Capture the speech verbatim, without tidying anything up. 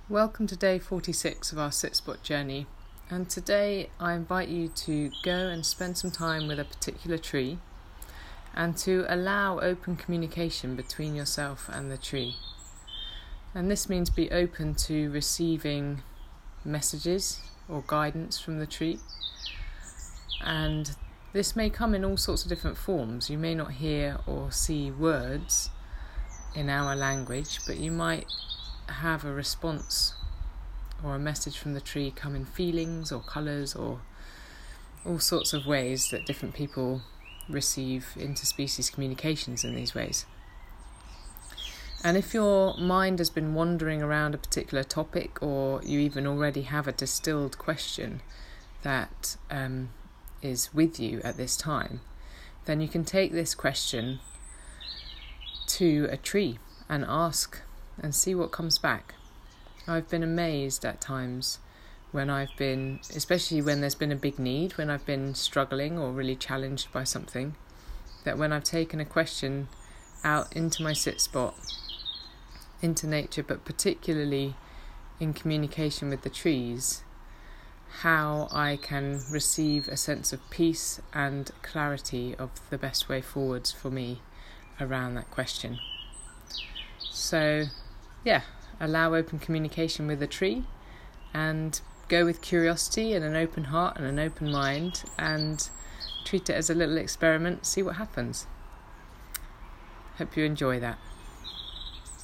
Welcome to day forty-six of our Sit Spot journey, and today I invite you to go and spend some time with a particular tree and to allow open communication between yourself and the tree. And this means be open to receiving messages or guidance from the tree, and this may come in all sorts of different forms. You may not hear or see words in our language, but you might have a response or a message from the tree come in feelings or colours or all sorts of ways that different people receive interspecies communications in these ways. And if your mind has been wandering around a particular topic, or you even already have a distilled question that um, is with you at this time, then you can take this question to a tree and ask and see what comes back. I've been amazed at times when I've been, especially when there's been a big need, when I've been struggling or really challenged by something, that when I've taken a question out into my sit spot, into nature, but particularly in communication with the trees, how I can receive a sense of peace and clarity of the best way forwards for me around that question. So yeah, allow open communication with the tree and go with curiosity and an open heart and an open mind, and treat it as a little experiment, see what happens. Hope you enjoy that.